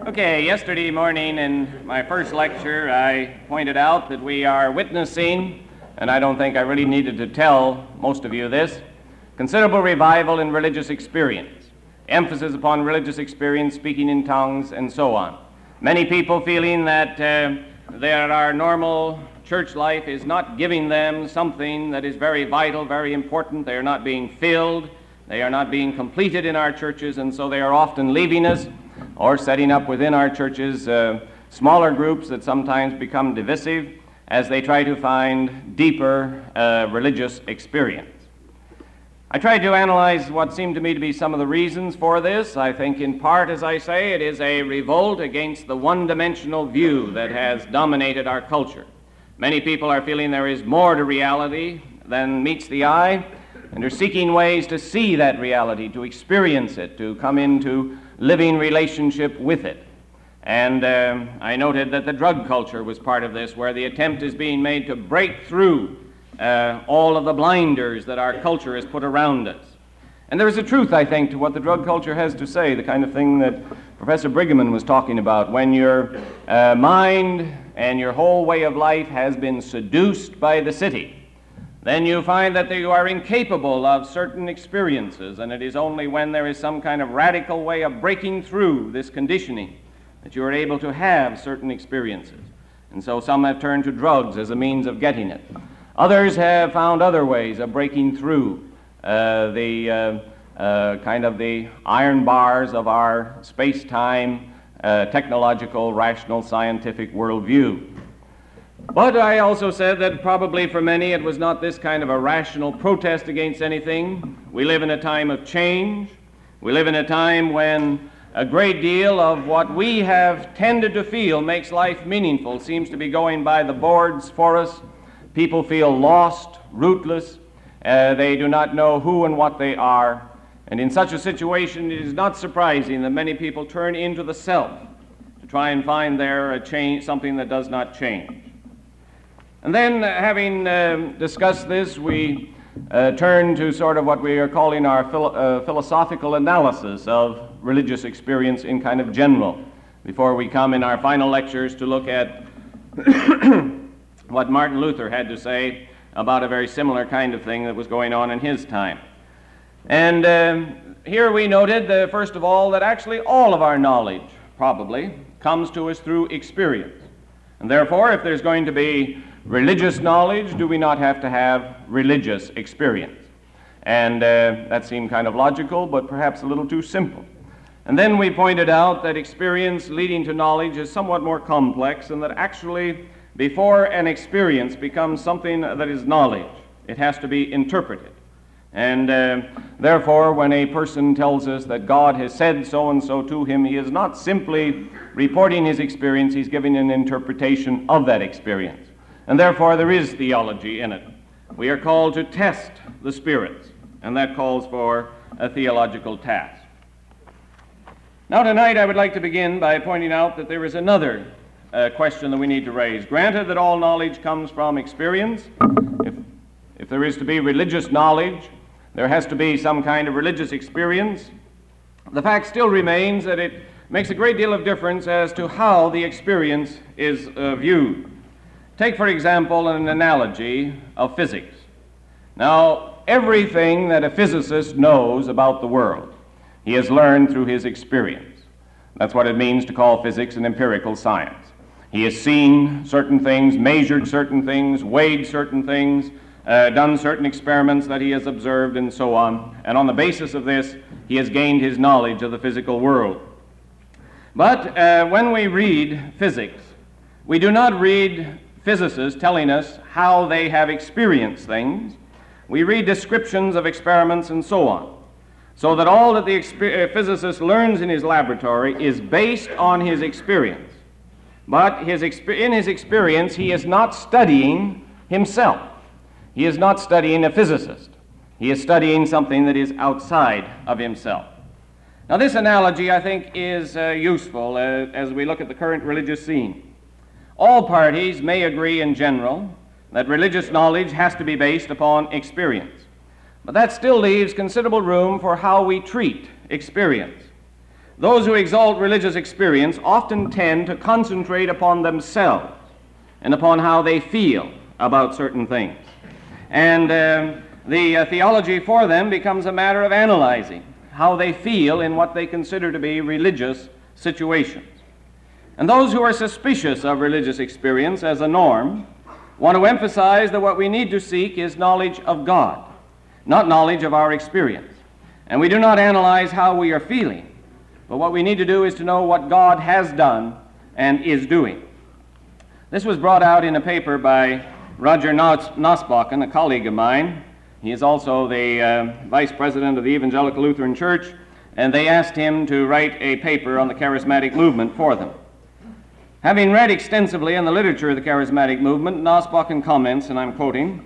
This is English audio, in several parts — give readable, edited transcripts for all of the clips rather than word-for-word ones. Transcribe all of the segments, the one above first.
Okay, yesterday morning in my first lecture, I pointed out that we are witnessing, and I don't think I really needed to tell most of you this, considerable revival in religious experience, emphasis upon religious experience, speaking in tongues, and so on. Many people feeling that our normal church life is not giving them something that is very vital, very important. They are not being filled. They are not being completed in our churches, and so they are often leaving us or setting up within our churches smaller groups that sometimes become divisive as they try to find deeper religious experience. I tried to analyze what seemed to me to be some of the reasons for this. I think in part, as I say, it is a revolt against the one-dimensional view that has dominated our culture. Many people are feeling there is more to reality than meets the eye, and are seeking ways to see that reality, to experience it, to come into living relationship with it. And I noted that the drug culture was part of this, where the attempt is being made to break through all of the blinders that our culture has put around us. And there is a truth, I think, to what the drug culture has to say, the kind of thing that Professor Brigham was talking about. When your mind and your whole way of life has been seduced by the city, then you find that you are incapable of certain experiences, and it is only when there is some kind of radical way of breaking through this conditioning that you are able to have certain experiences. And so some have turned to drugs as a means of getting it. Others have found other ways of breaking through the iron bars of our space-time, technological, rational, scientific worldview. But I also said that probably for many it was not this kind of a rational protest against anything. We live in a time of change. We live in a time when a great deal of what we have tended to feel makes life meaningful seems to be going by the boards for us. People feel lost, rootless. They do not know who and what they are. And in such a situation, it is not surprising that many people turn into the self to try and find there a change, something that does not change. And then, having discussed this, we turn to sort of what we are calling our philosophical analysis of religious experience in kind of general, before we come in our final lectures to look at what Martin Luther had to say about a very similar kind of thing that was going on in his time. And here we noted, first of all, that actually all of our knowledge probably comes to us through experience. And therefore, if there's going to be religious knowledge, do we not have to have religious experience? And that seemed kind of logical, but perhaps a little too simple. And then we pointed out that experience leading to knowledge is somewhat more complex, and that actually before an experience becomes something that is knowledge, it has to be interpreted. And therefore, when a person tells us that God has said so and so to him, he is not simply reporting his experience, he's giving an interpretation of that experience. And therefore, there is theology in it. We are called to test the spirits, and that calls for a theological task. Now, tonight, I would like to begin by pointing out that there is another question that we need to raise. Granted that all knowledge comes from experience, if there is to be religious knowledge, there has to be some kind of religious experience. The fact still remains that it makes a great deal of difference as to how the experience is viewed. Take, for example, an analogy of physics. Now, everything that a physicist knows about the world, he has learned through his experience. That's what it means to call physics an empirical science. He has seen certain things, measured certain things, weighed certain things, done certain experiments that he has observed, and so on. And on the basis of this, he has gained his knowledge of the physical world. But when we read physics, we do not read physicists telling us how they have experienced things. We read descriptions of experiments and so on. So that all that the physicist learns in his laboratory is based on his experience. But in his experience, he is not studying himself. He is not studying a physicist. He is studying something that is outside of himself. Now, this analogy, I think, is useful as we look at the current religious scene. All parties may agree in general that religious knowledge has to be based upon experience. But that still leaves considerable room for how we treat experience. those who exalt religious experience often tend to concentrate upon themselves and upon how they feel about certain things. And the theology for them becomes a matter of analyzing how they feel in what they consider to be religious situations. And those who are suspicious of religious experience as a norm want to emphasize that what we need to seek is knowledge of God, not knowledge of our experience. And we do not analyze how we are feeling, but what we need to do is to know what God has done and is doing. This was brought out in a paper by Roger Nosbakken, a colleague of mine. He is also the vice president of the Evangelical Lutheran Church, and they asked him to write a paper on the charismatic movement for them. Having read extensively in the literature of the charismatic movement, Nosbakken comments, and I'm quoting,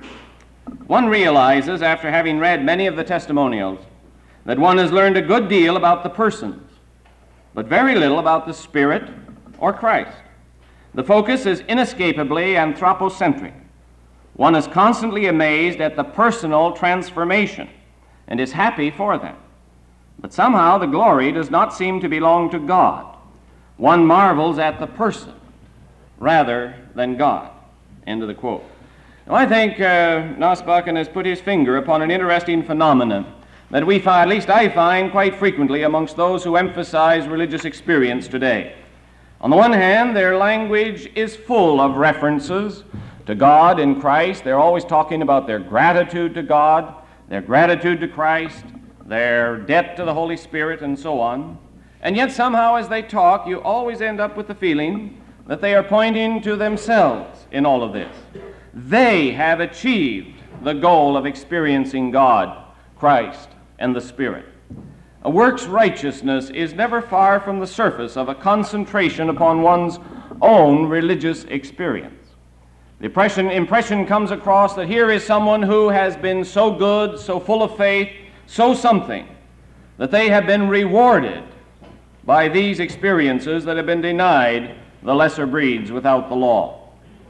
"One realizes, after having read many of the testimonials, that one has learned a good deal about the persons, but very little about the Spirit or Christ. The focus is inescapably anthropocentric. One is constantly amazed at the personal transformation and is happy for them. But somehow the glory does not seem to belong to God. One marvels at the person rather than God." End of the quote. Now, I think Nosbakken has put his finger upon an interesting phenomenon that we find, at least I find, quite frequently amongst those who emphasize religious experience today. On the one hand, their language is full of references to God and Christ. They're always talking about their gratitude to God, their gratitude to Christ, their debt to the Holy Spirit, and so on. And yet somehow as they talk, you always end up with the feeling that they are pointing to themselves in all of this. They have achieved the goal of experiencing God, Christ, and the Spirit. A works righteousness is never far from the surface of a concentration upon one's own religious experience. The impression comes across that here is someone who has been so good, so full of faith, so something, that they have been rewarded by these experiences that have been denied the lesser breeds without the law.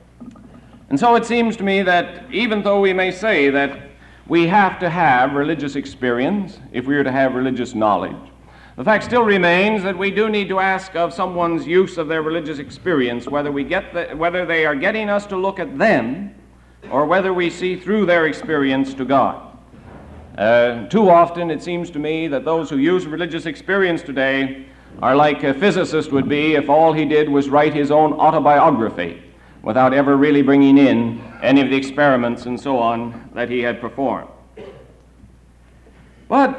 And so it seems to me that even though we may say that we have to have religious experience if we are to have religious knowledge, the fact still remains that we do need to ask of someone's use of their religious experience whether they are getting us to look at them or whether we see through their experience to God. Too often it seems to me that those who use religious experience today are like a physicist would be if all he did was write his own autobiography without ever really bringing in any of the experiments and so on that he had performed. But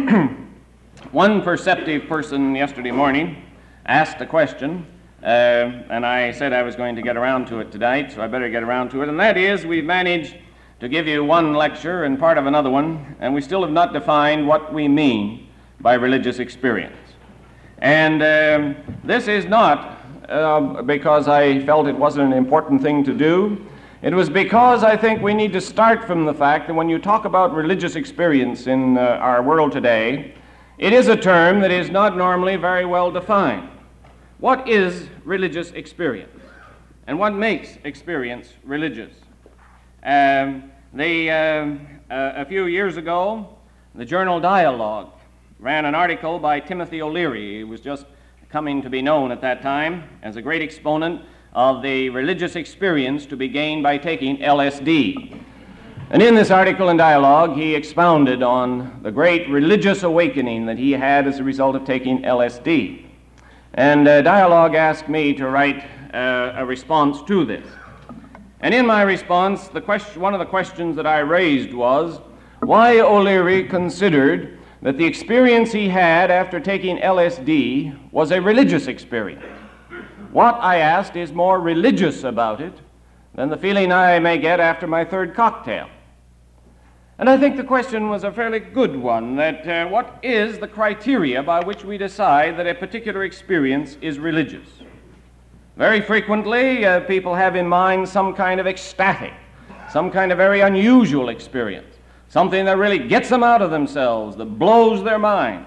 one perceptive person yesterday morning asked a question, and I said I was going to get around to it tonight, so I better get around to it, and that is we've managed to give you one lecture and part of another one, and we still have not defined what we mean by religious experience. And this is not because I felt it wasn't an important thing to do. It was because I think we need to start from the fact that when you talk about religious experience in our world today, it is a term that is not normally very well defined. What is religious experience? And what makes experience religious? A few years ago, the journal Dialogue ran an article by Timothy O'Leary. He was just coming to be known at that time as a great exponent of the religious experience to be gained by taking LSD. And in this article in Dialogue, he expounded on the great religious awakening that he had as a result of taking LSD. And Dialogue asked me to write a response to this. And in my response, one of the questions that I raised was why O'Leary considered that the experience he had after taking LSD was a religious experience. What, I asked, is more religious about it than the feeling I may get after my third cocktail? And I think the question was a fairly good one, that what is the criteria by which we decide that a particular experience is religious? Very frequently, people have in mind some kind of ecstatic, some kind of very unusual experience, something that really gets them out of themselves, that blows their minds.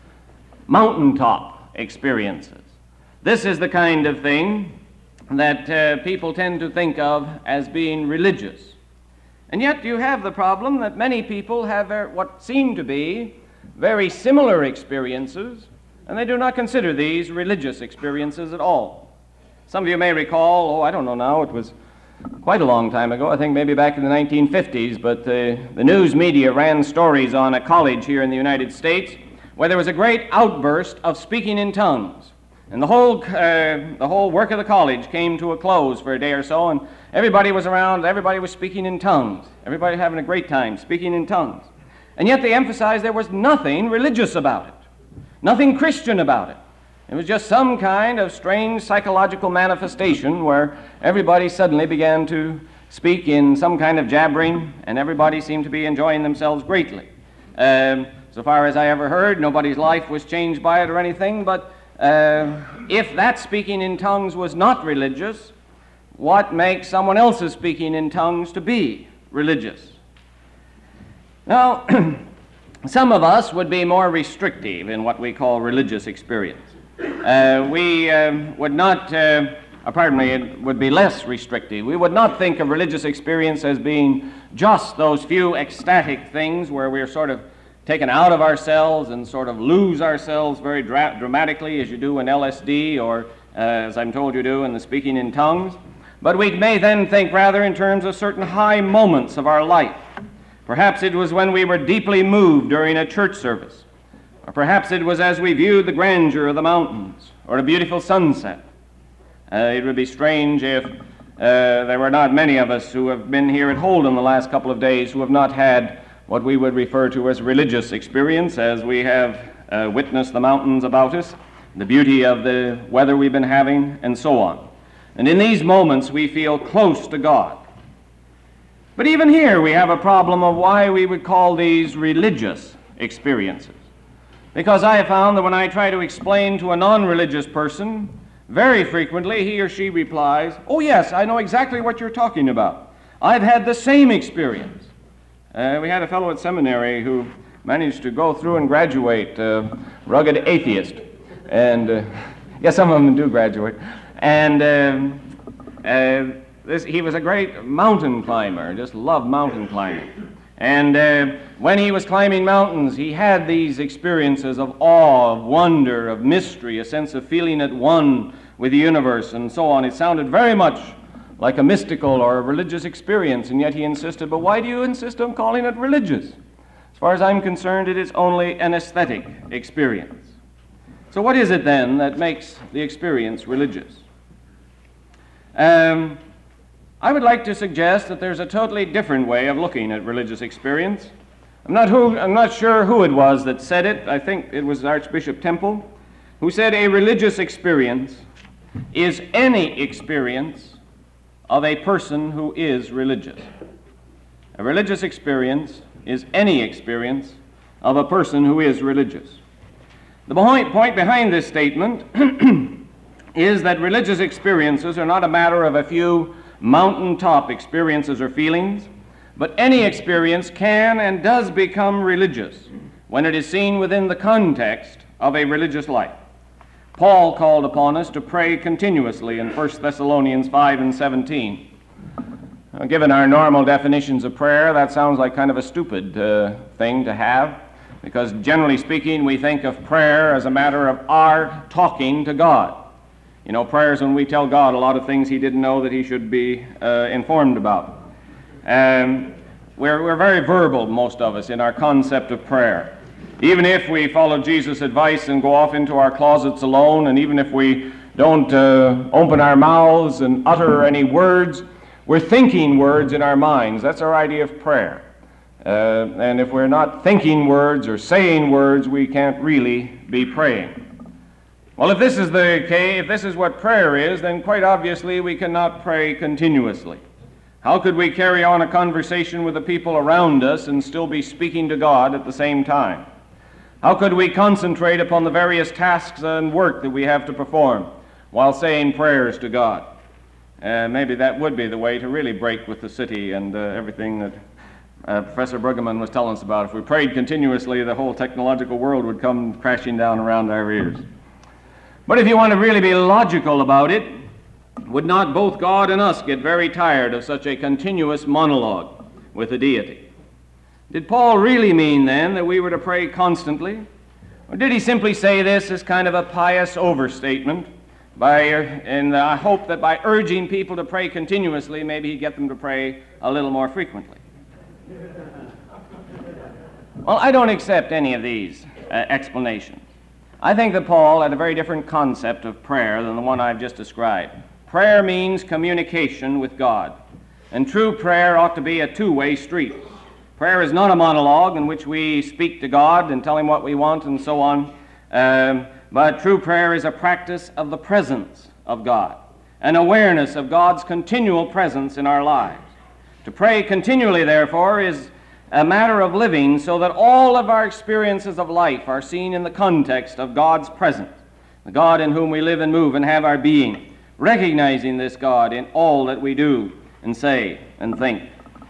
Mountaintop experiences. This is the kind of thing that people tend to think of as being religious. And yet you have the problem that many people have what seem to be very similar experiences and they do not consider these religious experiences at all. Some of you may recall, I don't know now, it was quite a long time ago, I think maybe back in the 1950s, but the news media ran stories on a college here in the United States where there was a great outburst of speaking in tongues. And the whole work of the college came to a close for a day or so, and everybody was around, everybody was speaking in tongues. Everybody having a great time speaking in tongues. And yet they emphasized there was nothing religious about it, nothing Christian about it. It was just some kind of strange psychological manifestation where everybody suddenly began to speak in some kind of jabbering, and everybody seemed to be enjoying themselves greatly. So far as I ever heard, nobody's life was changed by it or anything, but if that speaking in tongues was not religious, what makes someone else's speaking in tongues to be religious? Now, some of us would be more restrictive in what we call religious experience. We would not, it would be less restrictive. We would not think of religious experience as being just those few ecstatic things where we're sort of taken out of ourselves and sort of lose ourselves very dramatically, as you do in LSD or, as I'm told you do, in the speaking in tongues. But we may then think rather in terms of certain high moments of our life. Perhaps it was when we were deeply moved during a church service. Or perhaps it was as we viewed the grandeur of the mountains or a beautiful sunset. It would be strange if there were not many of us who have been here at Holden the last couple of days who have not had what we would refer to as religious experience, as we have witnessed the mountains about us, the beauty of the weather we've been having, and so on. And in these moments we feel close to God. But even here we have a problem of why we would call these religious experiences. Because I have found that when I try to explain to a non-religious person, very frequently he or she replies, "Oh yes, I know exactly what you're talking about. I've had the same experience." We had a fellow at seminary who managed to go through and graduate, rugged atheist. And, yes, some of them do graduate. And he was a great mountain climber, just loved mountain climbing. And when he was climbing mountains, he had these experiences of awe, of wonder, of mystery, a sense of feeling at one with the universe and so on. It sounded very much like a mystical or a religious experience, and yet he insisted, "But why do you insist on calling it religious? As far as I'm concerned, it is only an aesthetic experience." So what is it then that makes the experience religious? I would like to suggest that there's a totally different way of looking at religious experience. I'm not sure who it was that said it. I think it was Archbishop Temple, who said a religious experience is any experience of a person who is religious. A religious experience is any experience of a person who is religious. The point behind this statement is that religious experiences are not a matter of a few mountaintop experiences or feelings, but any experience can and does become religious when it is seen within the context of a religious life. Paul called upon us to pray continuously in 1 Thessalonians 5 and 17. Given our normal definitions of prayer, that sounds like kind of a stupid thing to have, because generally speaking, we think of prayer as a matter of our talking to God. You know, prayer is when we tell God a lot of things He didn't know that He should be informed about. We're very verbal, most of us, in our concept of prayer. Even if we follow Jesus' advice and go off into our closets alone, and even if we don't open our mouths and utter any words, we're thinking words in our minds. That's our idea of prayer. And if we're not thinking words or saying words, we can't really be praying. Well, if this is the case, if this is what prayer is, then quite obviously we cannot pray continuously. How could we carry on a conversation with the people around us and still be speaking to God at the same time? How could we concentrate upon the various tasks and work that we have to perform while saying prayers to God? Maybe that would be the way to really break with the city and everything that Professor Brueggemann was telling us about. If we prayed continuously, the whole technological world would come crashing down around our ears. But if you want to really be logical about it, would not both God and us get very tired of such a continuous monologue with the deity? Did Paul really mean then that we were to pray constantly? Or did he simply say this as kind of a pious overstatement in the hope that by urging people to pray continuously, maybe he'd get them to pray a little more frequently? Well, I don't accept any of these explanations. I think that Paul had a very different concept of prayer than the one I've just described. Prayer means communication with God, and true prayer ought to be a two-way street. Prayer is not a monologue in which we speak to God and tell him what we want and so on, but true prayer is a practice of the presence of God, an awareness of God's continual presence in our lives. To pray continually, therefore, is a matter of living so that all of our experiences of life are seen in the context of God's presence, the God in whom we live and move and have our being, recognizing this God in all that we do and say and think.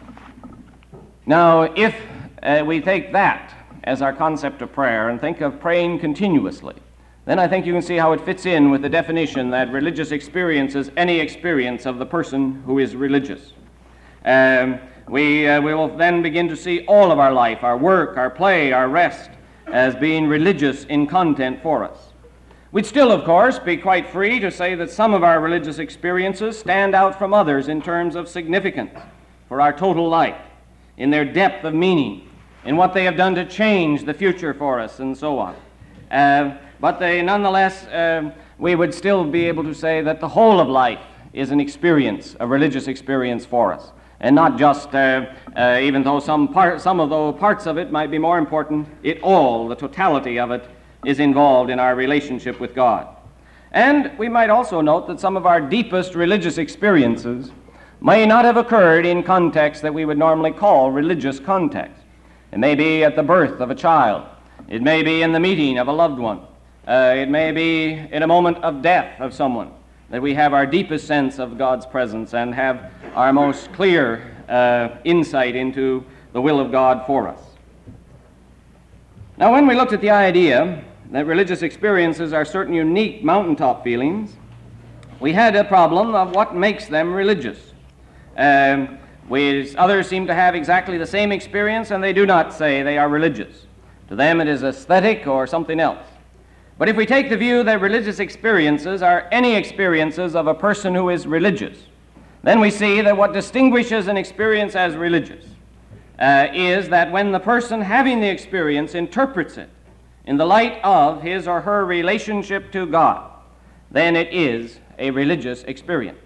Now, if we take that as our concept of prayer and think of praying continuously, then I think you can see how it fits in with the definition that religious experience is any experience of the person who is religious. We will then begin to see all of our life, our work, our play, our rest, as being religious in content for us. We'd still, of course, be quite free to say that some of our religious experiences stand out from others in terms of significance for our total life, in their depth of meaning, in what they have done to change the future for us, and so on. But nonetheless, we would still be able to say that the whole of life is an experience, a religious experience for us, and not just, even though some of the parts of it might be more important, the totality of it is involved in our relationship with God. And we might also note that some of our deepest religious experiences may not have occurred in contexts that we would normally call religious contexts. It may be at the birth of a child. It may be in the meeting of a loved one. It may be in a moment of death of someone that we have our deepest sense of God's presence and have our most clear insight into the will of God for us. Now, when we looked at the idea that religious experiences are certain unique mountaintop feelings, we had a problem of what makes them religious. Others seem to have exactly the same experience, and they do not say they are religious. To them it is aesthetic or something else. But if we take the view that religious experiences are any experiences of a person who is religious, then we see that what distinguishes an experience as religious is that when the person having the experience interprets it in the light of his or her relationship to God, then it is a religious experience.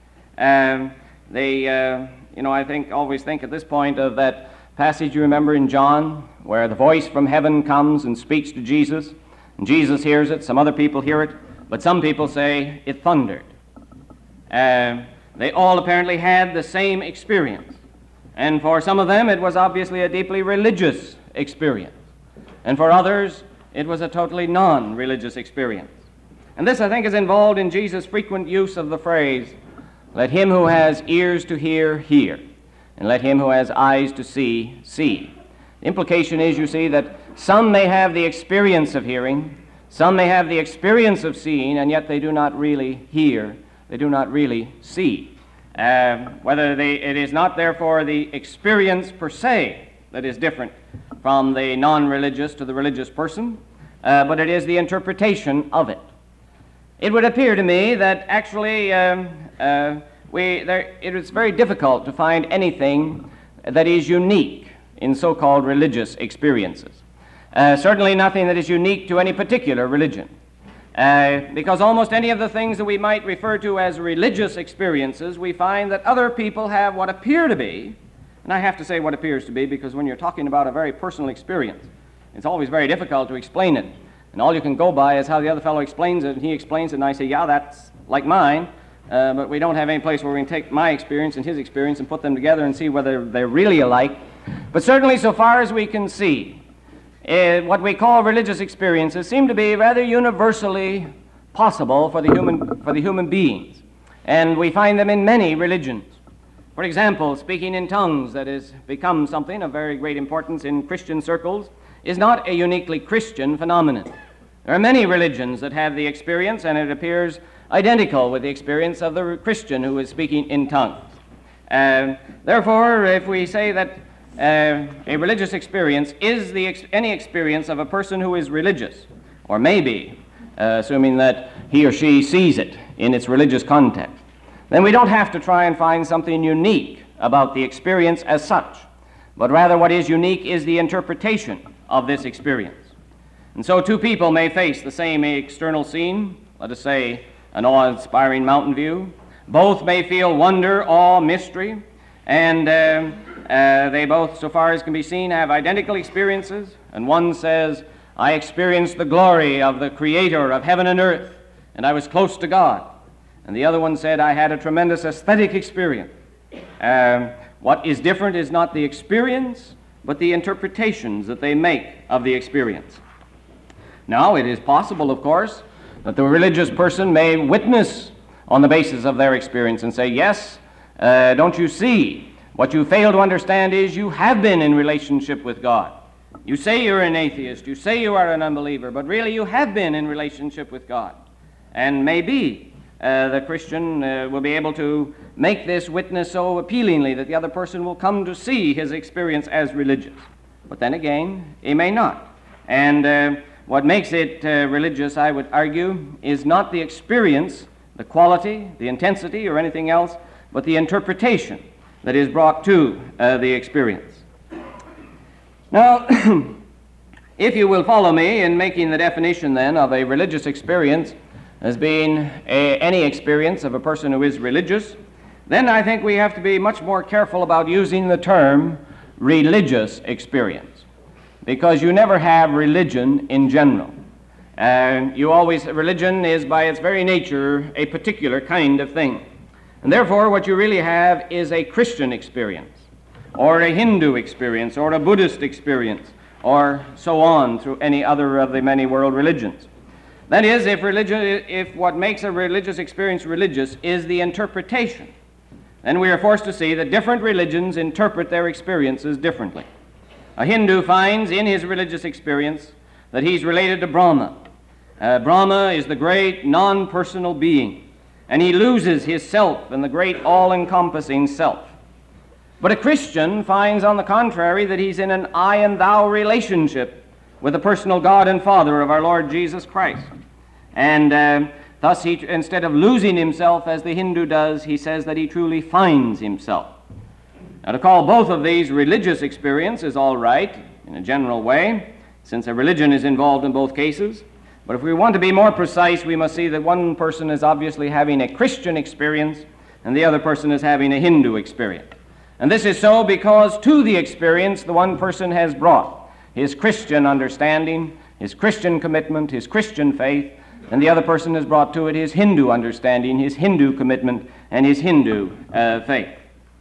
I always think at this point of that passage you remember in John, where the voice from heaven comes and speaks to Jesus, and Jesus hears it, some other people hear it, but some people say it thundered. They all apparently had the same experience, and for some of them it was obviously a deeply religious experience, and for others it was a totally non-religious experience. And this, I think, is involved in Jesus' frequent use of the phrase, "Let him who has ears to hear, hear, and let him who has eyes to see, see." The implication is, you see, that some may have the experience of hearing, some may have the experience of seeing, and yet they do not really hear, they do not really see. It is not, therefore, the experience per se that is different from the non-religious to the religious person, but it is the interpretation of it. It would appear to me that actually it is very difficult to find anything that is unique in so-called religious experiences. Certainly nothing that is unique to any particular religion. Because almost any of the things that we might refer to as religious experiences, we find that other people have what appear to be, and I have to say what appears to be because when you're talking about a very personal experience, it's always very difficult to explain it. And all you can go by is how the other fellow explains it, and he explains it, and I say, yeah, that's like mine, but we don't have any place where we can take my experience and his experience and put them together and see whether they're really alike. But certainly so far as we can see, what we call religious experiences seem to be rather universally possible for the human beings, and we find them in many religions. For example, speaking in tongues, that has become something of very great importance in Christian circles, is not a uniquely Christian phenomenon. There are many religions that have the experience, and it appears identical with the experience of the Christian who is speaking in tongues. Therefore, if we say that a religious experience is any experience of a person who is religious, or maybe, assuming that he or she sees it in its religious context, then we don't have to try and find something unique about the experience as such, but rather what is unique is the interpretation of this experience. And so two people may face the same external scene, let us say an awe-inspiring mountain view. Both may feel wonder, awe, mystery, and they both, so far as can be seen, have identical experiences. And one says, I experienced the glory of the Creator of heaven and earth, and I was close to God. And the other one said, I had a tremendous aesthetic experience. What is different is not the experience, but the interpretations that they make of the experience. Now, it is possible, of course, that the religious person may witness on the basis of their experience and say, yes, don't you see? What you fail to understand is you have been in relationship with God. You say you're an atheist, you say you are an unbeliever, but really you have been in relationship with God. And maybe the Christian will be able to make this witness so appealingly that the other person will come to see his experience as religious. But then again, he may not. And what makes it religious, I would argue, is not the experience, the quality, the intensity, or anything else, but the interpretation that is brought to the experience. Now, if you will follow me in making the definition then of a religious experience as being any experience of a person who is religious, then I think we have to be much more careful about using the term religious experience, because you never have religion in general. Religion is by its very nature a particular kind of thing. And therefore what you really have is a Christian experience, or a Hindu experience, or a Buddhist experience, or so on through any other of the many world religions. That is, if what makes a religious experience religious is the interpretation, then we are forced to see that different religions interpret their experiences differently. A Hindu finds in his religious experience that he's related to Brahma. Brahma is the great non-personal being, and he loses his self in the great all-encompassing self. But a Christian finds, on the contrary, that he's in an I and thou relationship with the personal God and Father of our Lord Jesus Christ. And thus, instead of losing himself as the Hindu does, he says that he truly finds himself. Now, to call both of these religious experience is all right in a general way, since a religion is involved in both cases. But if we want to be more precise, we must see that one person is obviously having a Christian experience and the other person is having a Hindu experience. And this is so because to the experience the one person has brought his Christian understanding, his Christian commitment, his Christian faith, and the other person has brought to it his Hindu understanding, his Hindu commitment, and his Hindu faith.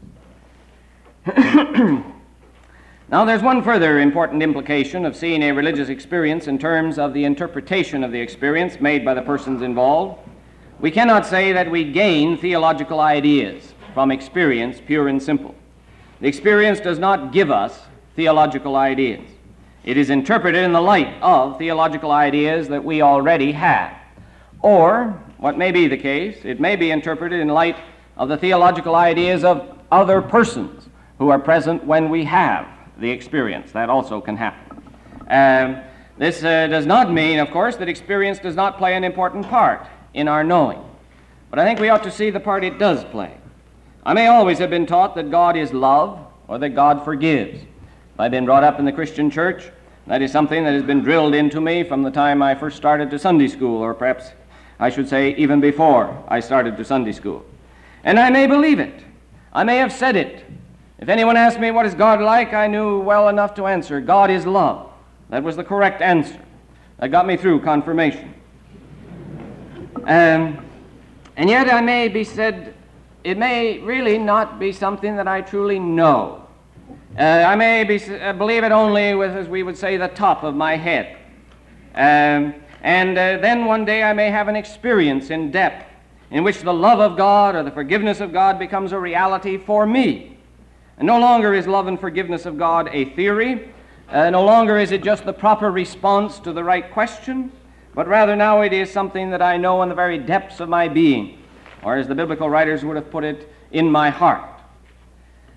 Now, there's one further important implication of seeing a religious experience in terms of the interpretation of the experience made by the persons involved. We cannot say that we gain theological ideas from experience, pure and simple. The experience does not give us theological ideas. It is interpreted in the light of theological ideas that we already have. Or, what may be the case, it may be interpreted in light of the theological ideas of other persons who are present when we have the experience. That also can happen. This does not mean, of course, that experience does not play an important part in our knowing. But I think we ought to see the part it does play. I may always have been taught that God is love, or that God forgives. I've been brought up in the Christian church. That is something that has been drilled into me from the time I first started to Sunday school, or perhaps I should say even before I started to Sunday school. And I may believe it. I may have said it. If anyone asked me, what is God like, I knew well enough to answer, God is love. That was the correct answer. That got me through confirmation. And yet I may be said, it may really not be something that I truly know. I may believe it only with, as we would say, the top of my head. And then one day I may have an experience in depth in which the love of God or the forgiveness of God becomes a reality for me. And no longer is love and forgiveness of God a theory. No longer is it just the proper response to the right question, but rather now it is something that I know in the very depths of my being, or as the biblical writers would have put it, in my heart.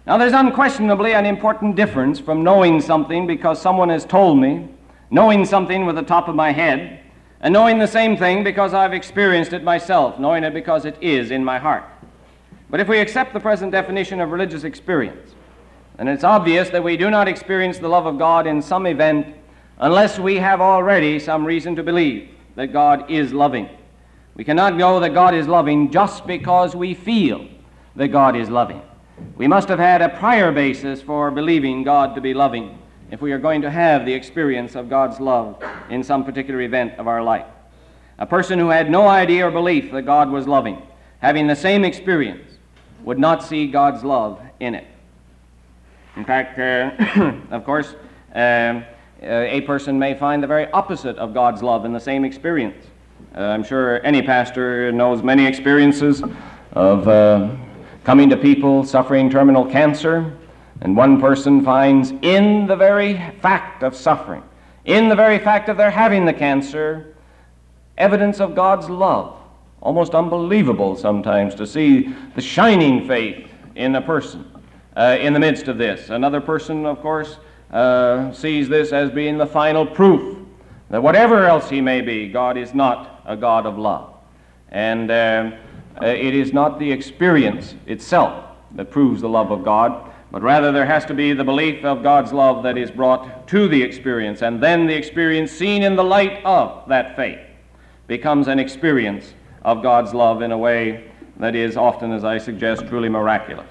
Now, there's unquestionably an important difference from knowing something because someone has told me, knowing something with the top of my head, and knowing the same thing because I've experienced it myself, knowing it because it is in my heart. But if we accept the present definition of religious experience, then it's obvious that we do not experience the love of God in some event unless we have already some reason to believe that God is loving. We cannot know that God is loving just because we feel that God is loving. We must have had a prior basis for believing God to be loving if we are going to have the experience of God's love in some particular event of our life. A person who had no idea or belief that God was loving, having the same experience, would not see God's love in it. In fact, of course, a person may find the very opposite of God's love in the same experience. I'm sure any pastor knows many experiences of coming to people suffering terminal cancer, and one person finds in the very fact of suffering, in the very fact of their having the cancer, evidence of God's love. Almost unbelievable sometimes to see the shining faith in a person in the midst of this. Another person, of course, sees this as being the final proof that whatever else he may be, God is not a God of love. And it is not the experience itself that proves the love of God, but rather there has to be the belief of God's love that is brought to the experience, and then the experience seen in the light of that faith becomes an experience of God's love in a way that is often, as I suggest, truly miraculous.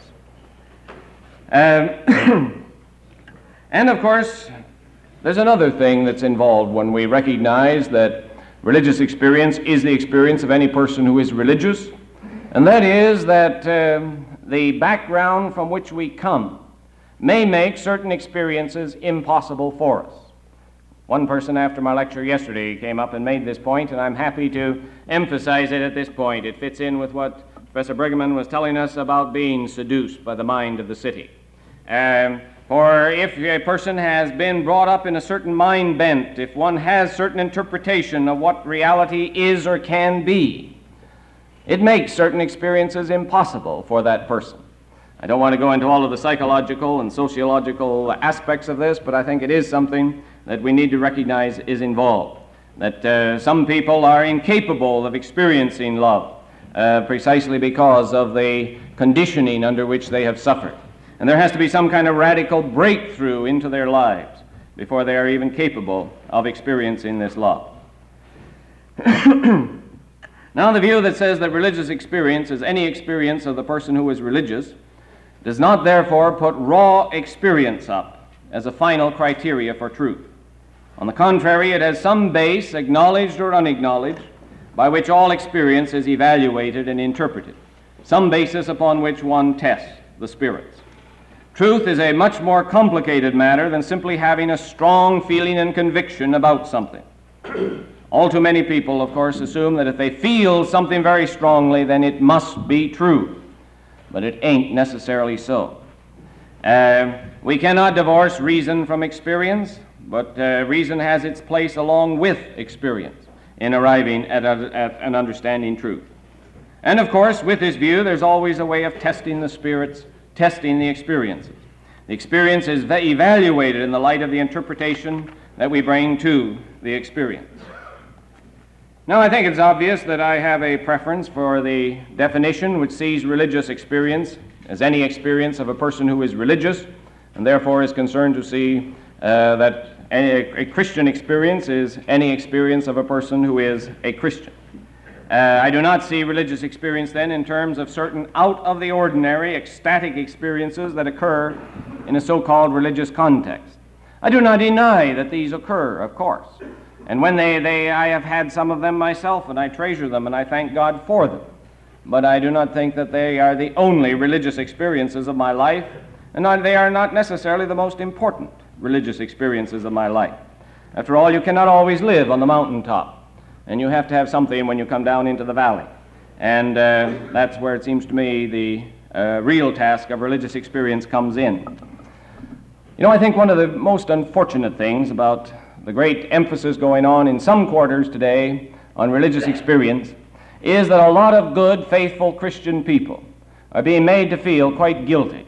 And of course, there's another thing that's involved when we recognize that religious experience is the experience of any person who is religious, and that is that the background from which we come may make certain experiences impossible for us. One person after my lecture yesterday came up and made this point, and I'm happy to emphasize it at this point. It fits in with what Professor Briggerman was telling us about being seduced by the mind of the city. For if a person has been brought up in a certain mind bent, if one has certain interpretation of what reality is or can be, it makes certain experiences impossible for that person. I don't want to go into all of the psychological and sociological aspects of this, but I think it is something that we need to recognize is involved. That some people are incapable of experiencing love precisely because of the conditioning under which they have suffered. And there has to be some kind of radical breakthrough into their lives before they are even capable of experiencing this love. Now, the view that says that religious experience is any experience of the person who is religious does not therefore put raw experience up as a final criteria for truth. On the contrary, it has some base, acknowledged or unacknowledged, by which all experience is evaluated and interpreted, some basis upon which one tests the spirits. Truth is a much more complicated matter than simply having a strong feeling and conviction about something. All too many people, of course, assume that if they feel something very strongly, then it must be true. But it ain't necessarily so. We cannot divorce reason from experience, but reason has its place along with experience in arriving at an understanding truth. And of course, with this view, there's always a way of testing the spirits, testing the experiences. The experience is evaluated in the light of the interpretation that we bring to the experience. Now, I think it's obvious that I have a preference for the definition which sees religious experience as any experience of a person who is religious, and therefore is concerned to see that a Christian experience is any experience of a person who is a Christian. I do not see religious experience then in terms of certain out-of-the-ordinary ecstatic experiences that occur in a so-called religious context. I do not deny that these occur, of course. And when I have had some of them myself, and I treasure them, and I thank God for them. But I do not think that they are the only religious experiences of my life, and they are not necessarily the most important religious experiences of my life. After all, you cannot always live on the mountaintop, and you have to have something when you come down into the valley. And that's where it seems to me the real task of religious experience comes in. You know, I think one of the most unfortunate things about the great emphasis going on in some quarters today on religious experience is that a lot of good, faithful Christian people are being made to feel quite guilty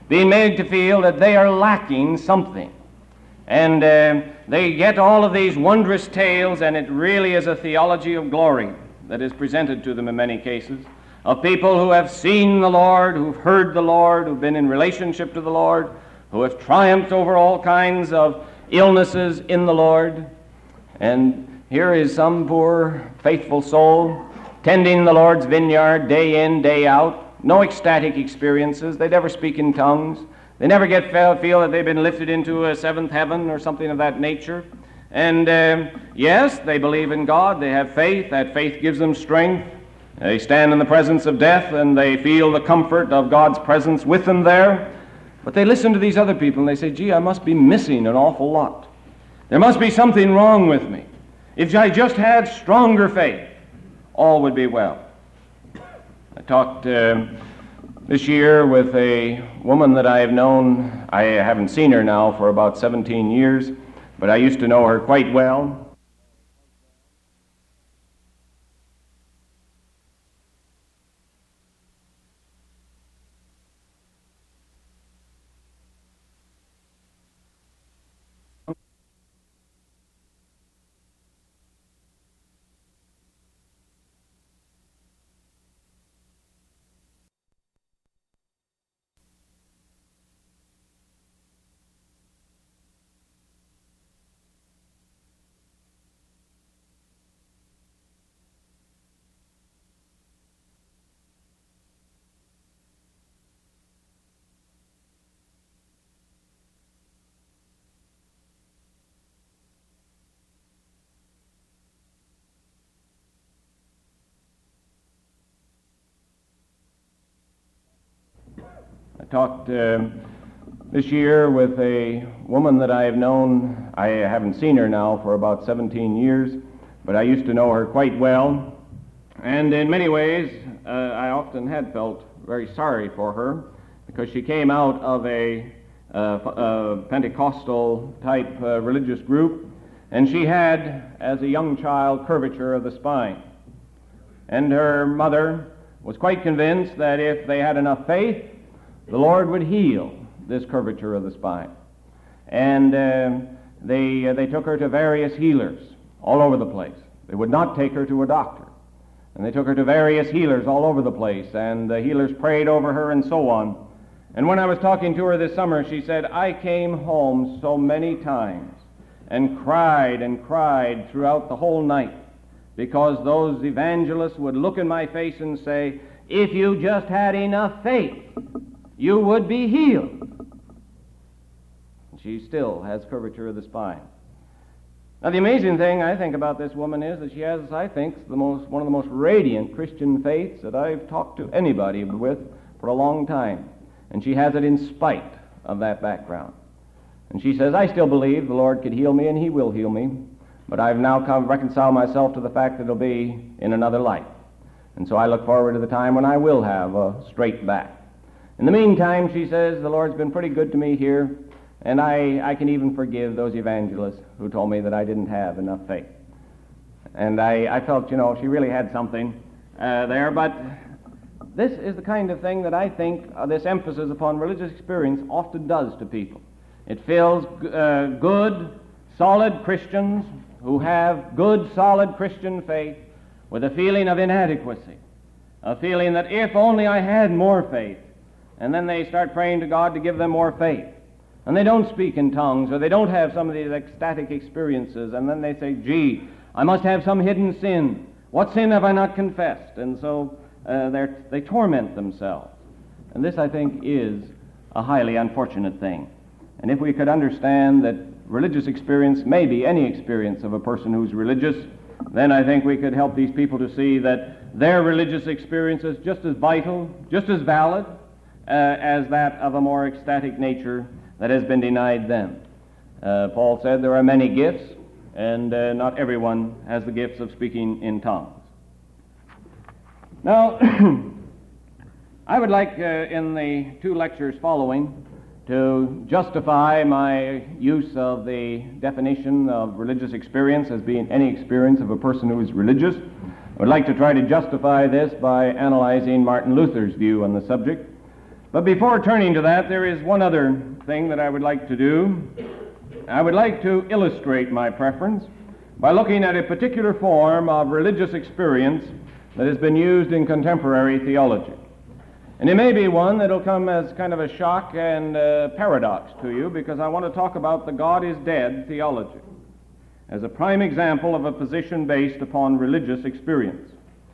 being made to feel that they are lacking something. And they get all of these wondrous tales, and it really is a theology of glory that is presented to them in many cases, of people who have seen the Lord, who've heard the Lord, who've been in relationship to the Lord, who have triumphed over all kinds of illnesses in the Lord. And here is some poor faithful soul tending the Lord's vineyard day in, day out, no ecstatic experiences. They never speak in tongues. They never feel that they've been lifted into a seventh heaven or something of that nature. And yes, they believe in God. They have faith. That faith gives them strength. They stand in the presence of death, and they feel the comfort of God's presence with them there. But they listen to these other people, and they say, gee, I must be missing an awful lot. There must be something wrong with me. If I just had stronger faith, all would be well. I talked this year with a woman that I have known. I haven't seen her now for about 17 years, but I used to know her quite well. I talked this year with a woman that I have known. I haven't seen her now for about 17 years, but I used to know her quite well. And in many ways, I often had felt very sorry for her, because she came out of a Pentecostal-type religious group, and she had, as a young child, curvature of the spine. And her mother was quite convinced that if they had enough faith, the Lord would heal this curvature of the spine. And they took her to various healers all over the place. They would not take her to a doctor. And they took her to various healers all over the place, and the healers prayed over her and so on. And when I was talking to her this summer, she said, I came home so many times and cried throughout the whole night, because those evangelists would look in my face and say, if you just had enough faith, you would be healed. She still has curvature of the spine. Now, the amazing thing I think about this woman is that she has, I think, one of the most radiant Christian faiths that I've talked to anybody with for a long time. And she has it in spite of that background. And she says, I still believe the Lord could heal me, and He will heal me, but I've now come to reconcile myself to the fact that it'll be in another life. And so I look forward to the time when I will have a straight back. In the meantime, she says, the Lord's been pretty good to me here, and I can even forgive those evangelists who told me that I didn't have enough faith. And I felt, she really had something there, but this is the kind of thing that I think this emphasis upon religious experience often does to people. It fills good, solid Christians who have good, solid Christian faith with a feeling of inadequacy, a feeling that if only I had more faith. And then they start praying to God to give them more faith. And they don't speak in tongues, or they don't have some of these ecstatic experiences, and then they say, gee, I must have some hidden sin. What sin have I not confessed? And so they torment themselves. And this, I think, is a highly unfortunate thing. And if we could understand that religious experience may be any experience of a person who's religious, then I think we could help these people to see that their religious experience is just as vital, just as valid, as that of a more ecstatic nature that has been denied them. Paul said there are many gifts, and not everyone has the gifts of speaking in tongues. Now, I would like in the two lectures following to justify my use of the definition of religious experience as being any experience of a person who is religious. I would like to try to justify this by analyzing Martin Luther's view on the subject. But before turning to that, there is one other thing that I would like to do. I would like to illustrate my preference by looking at a particular form of religious experience that has been used in contemporary theology. And it may be one that will come as kind of a shock and paradox to you, because I want to talk about the God is dead theology as a prime example of a position based upon religious experience.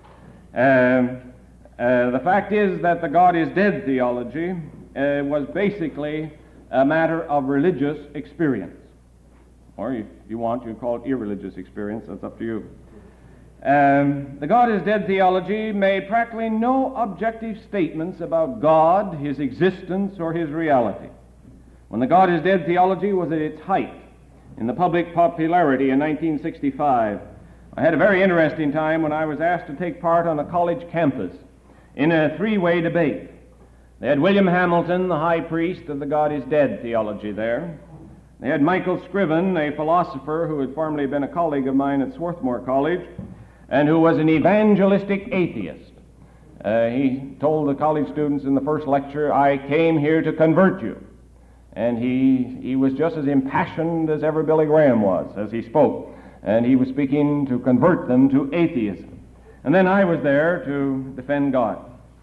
The fact is that the God is dead theology was basically a matter of religious experience. Or if you want, you call it irreligious experience, that's up to you. The God is dead theology made practically no objective statements about God, his existence, or his reality. When the God is dead theology was at its height in the public popularity in 1965, I had a very interesting time when I was asked to take part on a college campus in a three-way debate. They had William Hamilton, the high priest of the God is dead theology there. They had Michael Scriven, a philosopher who had formerly been a colleague of mine at Swarthmore College, and who was an evangelistic atheist. He told the college students in the first lecture, "I came here to convert you." And he was just as impassioned as ever Billy Graham was as he spoke. And he was speaking to convert them to atheism. And then I was there to defend God.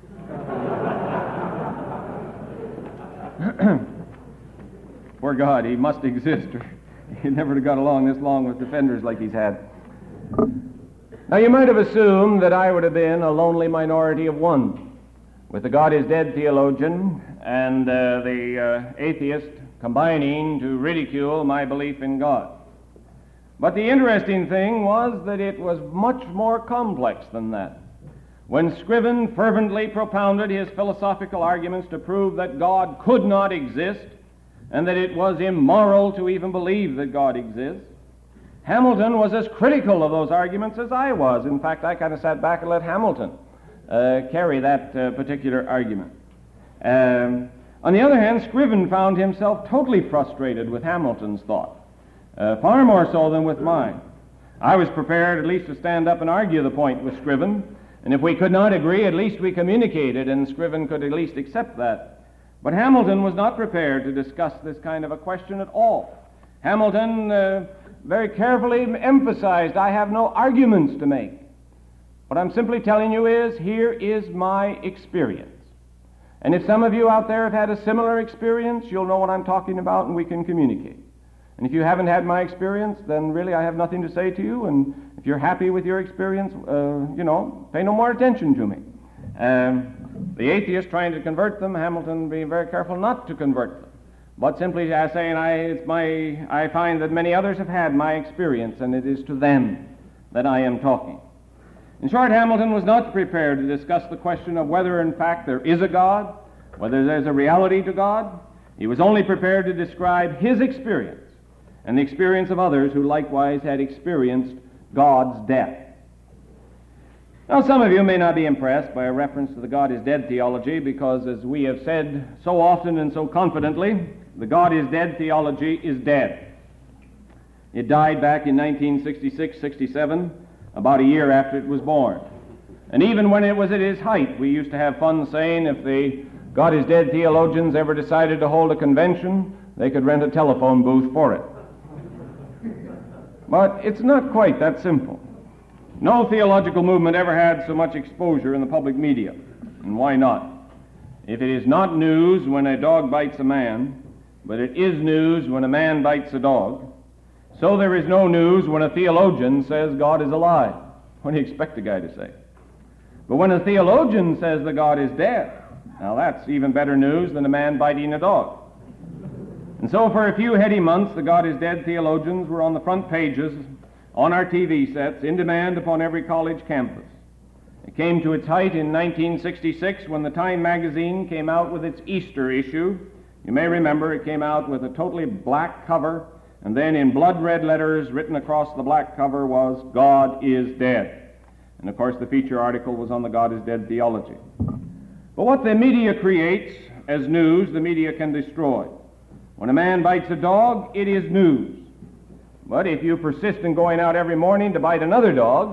Poor God, he must exist, or he never would have got along this long with defenders like he's had. Now, you might have assumed that I would have been a lonely minority of one, with the God is dead theologian and the atheist combining to ridicule my belief in God. But the interesting thing was that it was much more complex than that. When Scriven fervently propounded his philosophical arguments to prove that God could not exist and that it was immoral to even believe that God exists, Hamilton was as critical of those arguments as I was. In fact, I kind of sat back and let Hamilton carry that particular argument. On the other hand, Scriven found himself totally frustrated with Hamilton's thought, far more so than with mine. I was prepared at least to stand up and argue the point with Scriven, and if we could not agree, at least we communicated, and Scriven could at least accept that. But Hamilton was not prepared to discuss this kind of a question at all. Hamilton very carefully emphasized, "I have no arguments to make. What I'm simply telling you is, here is my experience. And if some of you out there have had a similar experience, you'll know what I'm talking about and we can communicate. And if you haven't had my experience, then really I have nothing to say to you, and if you're happy with your experience, pay no more attention to me." The atheist trying to convert them, Hamilton being very careful not to convert them, but simply saying, I find that many others have had my experience, and it is to them that I am talking. In short, Hamilton was not prepared to discuss the question of whether in fact there is a God, whether there's a reality to God. He was only prepared to describe his experience and the experience of others who likewise had experienced God's death. Now, some of you may not be impressed by a reference to the God is dead theology because, as we have said so often and so confidently, the God is dead theology is dead. It died back in 1966-67, about a year after it was born. And even when it was at its height, we used to have fun saying if the God is dead theologians ever decided to hold a convention, they could rent a telephone booth for it. But it's not quite that simple. No theological movement ever had so much exposure in the public media. And why not? If it is not news when a dog bites a man, but it is news when a man bites a dog, so there is no news when a theologian says God is alive. What do you expect a guy to say? But when a theologian says that God is dead, now that's even better news than a man biting a dog. And so for a few heady months, the God is dead theologians were on the front pages on our TV sets, in demand upon every college campus. It came to its height in 1966 when the Time magazine came out with its Easter issue. You may remember it came out with a totally black cover, and then in blood red letters written across the black cover was, "God is dead." And of course the feature article was on the God is dead theology. But what the media creates as news, the media can destroy. When a man bites a dog, it is news. But if you persist in going out every morning to bite another dog,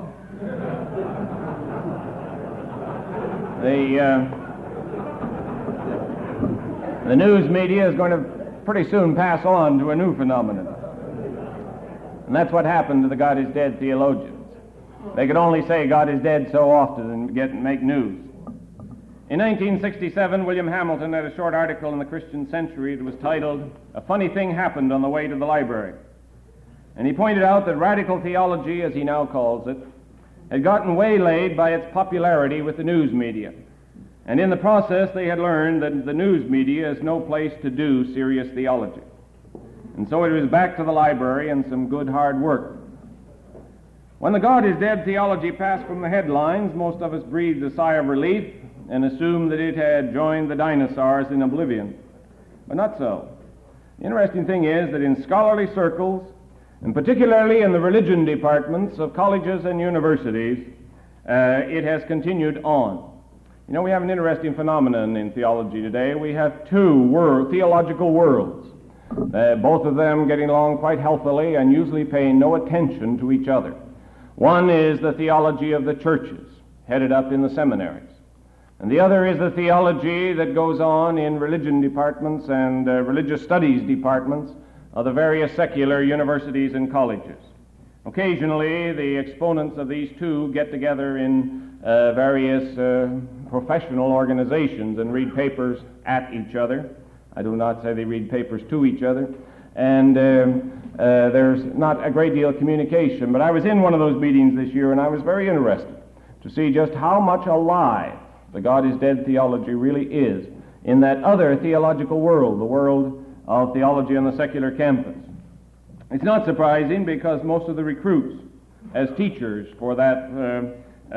The news media is going to pretty soon pass on to a new phenomenon. And that's what happened to the God is dead theologians. They could only say God is dead so often and make news. In 1967, William Hamilton had a short article in the Christian Century that was titled, "A Funny Thing Happened on the Way to the Library." And he pointed out that radical theology, as he now calls it, had gotten waylaid by its popularity with the news media. And in the process, they had learned that the news media is no place to do serious theology. And so it was back to the library and some good hard work. When the God is dead theology passed from the headlines, most of us breathed a sigh of relief and assumed that it had joined the dinosaurs in oblivion. But not so. The interesting thing is that in scholarly circles, and particularly in the religion departments of colleges and universities, it has continued on. You know, we have an interesting phenomenon in theology today. We have two theological worlds, both of them getting along quite healthily and usually paying no attention to each other. One is the theology of the churches, headed up in the seminaries. And the other is the theology that goes on in religion departments and religious studies departments of the various secular universities and colleges. Occasionally, the exponents of these two get together in various professional organizations and read papers at each other. I do not say they read papers to each other. And there's not a great deal of communication. But I was in one of those meetings this year, and I was very interested to see just how much alive the God is dead theology really is in that other theological world, the world of theology on the secular campus. It's not surprising because most of the recruits as teachers for the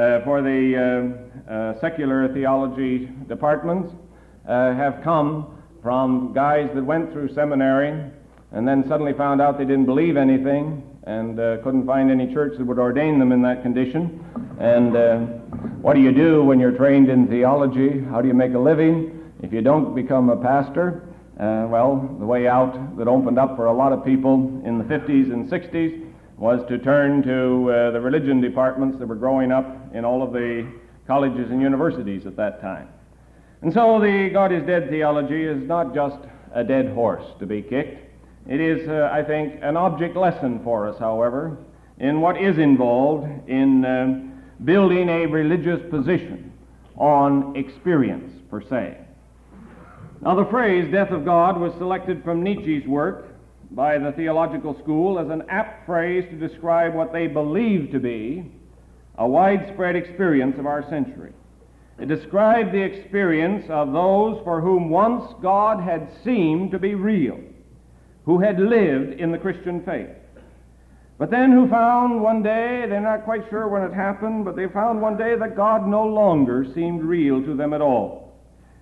secular theology departments have come from guys that went through seminary and then suddenly found out they didn't believe anything and couldn't find any church that would ordain them in that condition. And what do you do when you're trained in theology? How do you make a living? If you don't become a pastor, well, the way out that opened up for a lot of people in the 50s and 60s was to turn to the religion departments that were growing up in all of the colleges and universities at that time. And so the God is dead theology is not just a dead horse to be kicked. It is, I think, an object lesson for us, however, in what is involved in building a religious position on experience, per se. Now, the phrase death of God was selected from Nietzsche's work by the theological school as an apt phrase to describe what they believe to be a widespread experience of our century. It described the experience of those for whom once God had seemed to be real, who had lived in the Christian faith, but then who found one day, they're not quite sure when it happened, but they found one day that God no longer seemed real to them at all.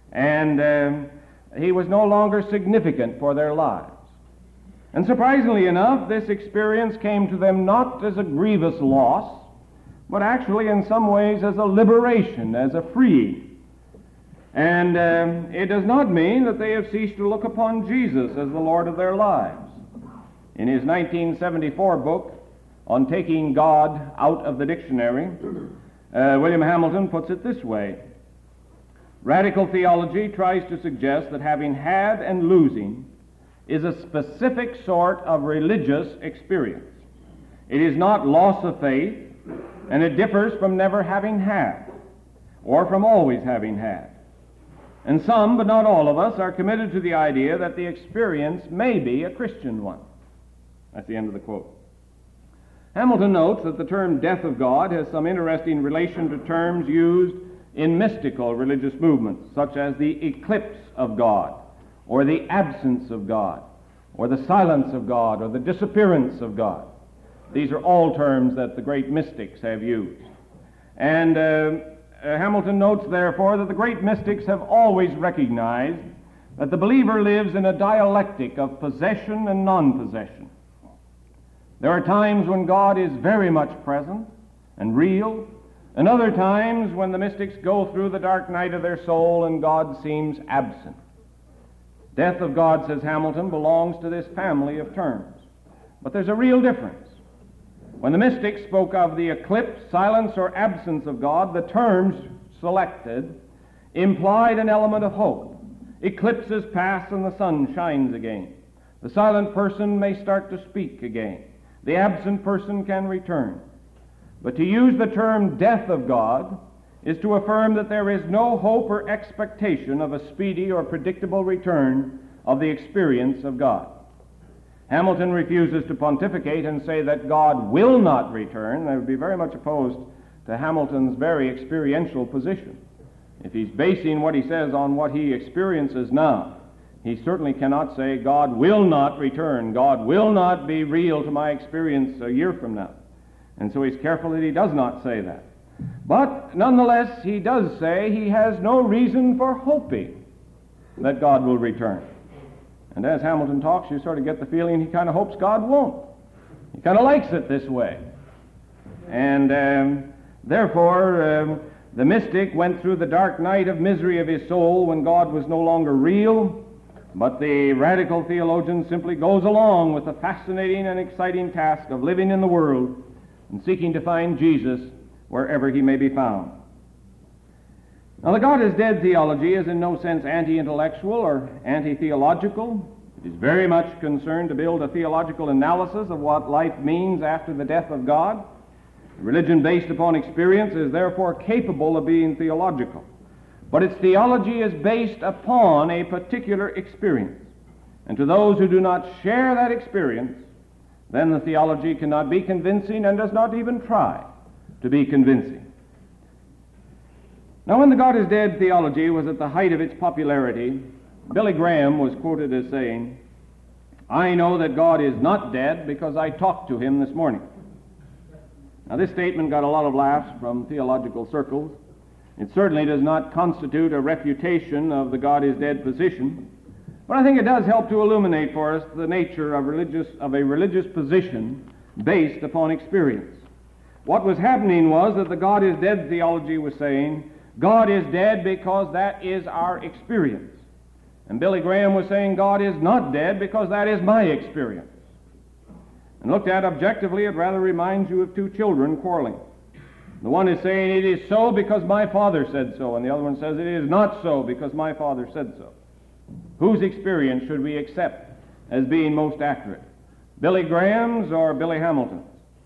And he was no longer significant for their lives. And surprisingly enough, this experience came to them not as a grievous loss, but actually in some ways as a liberation, as a freeing. And it does not mean that they have ceased to look upon Jesus as the Lord of their lives. In his 1974 book on taking God out of the dictionary, William Hamilton puts it this way: radical theology tries to suggest that having had and losing is a specific sort of religious experience. It is not loss of faith, and it differs from never having had, or from always having had. And some, but not all of us, are committed to the idea that the experience may be a Christian one. That's the end of the quote. Hamilton notes that the term death of God has some interesting relation to terms used in mystical religious movements, such as the eclipse of God, or the absence of God, or the silence of God, or the disappearance of God. These are all terms that the great mystics have used. And Hamilton notes, therefore, that the great mystics have always recognized that the believer lives in a dialectic of possession and non-possession. There are times when God is very much present and real, and other times when the mystics go through the dark night of their soul and God seems absent. Death of God, says Hamilton, belongs to this family of terms. But there's a real difference. When the mystics spoke of the eclipse, silence, or absence of God, the terms selected implied an element of hope. Eclipses pass and the sun shines again. The silent person may start to speak again. The absent person can return. But to use the term death of God is to affirm that there is no hope or expectation of a speedy or predictable return of the experience of God. Hamilton refuses to pontificate and say that God will not return. I would be very much opposed to Hamilton's very experiential position. If he's basing what he says on what he experiences now, he certainly cannot say God will not return. God will not be real to my experience a year from now. And so he's careful that he does not say that. But nonetheless, he does say he has no reason for hoping that God will return. And as Hamilton talks, you sort of get the feeling he kind of hopes God won't. He kind of likes it this way. And therefore, the mystic went through the dark night of misery of his soul when God was no longer real, but the radical theologian simply goes along with the fascinating and exciting task of living in the world and seeking to find Jesus wherever he may be found. Now, the God is dead theology is in no sense anti-intellectual or anti-theological. It is very much concerned to build a theological analysis of what life means after the death of God. Religion based upon experience is therefore capable of being theological. But its theology is based upon a particular experience. And to those who do not share that experience, then the theology cannot be convincing and does not even try to be convincing. Now, when the God is dead theology was at the height of its popularity, Billy Graham was quoted as saying, "I know that God is not dead because I talked to him this morning." Now, this statement got a lot of laughs from theological circles. It certainly does not constitute a refutation of the God is dead position, but I think it does help to illuminate for us the nature of a religious position based upon experience. What was happening was that the God is dead theology was saying, God is dead because that is our experience. And Billy Graham was saying, God is not dead because that is my experience. And looked at objectively, it rather reminds you of two children quarreling. The one is saying, it is so because my father said so, and the other one says, it is not so because my father said so. Whose experience should we accept as being most accurate? Billy Graham's or Billy Hamilton's?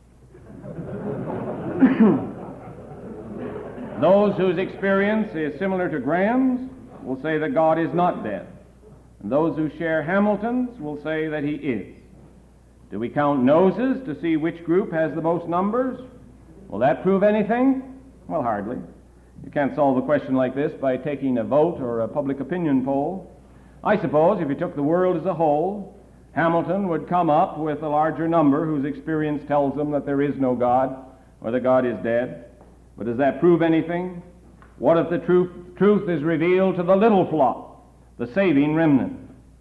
Those whose experience is similar to Graham's will say that God is not dead. And those who share Hamilton's will say that he is. Do we count noses to see which group has the most numbers? Will that prove anything? Well, hardly. You can't solve a question like this by taking a vote or a public opinion poll. I suppose if you took the world as a whole, Hamilton would come up with a larger number whose experience tells them that there is no God or that God is dead. But does that prove anything? What if the truth is revealed to the little flock, the saving remnant?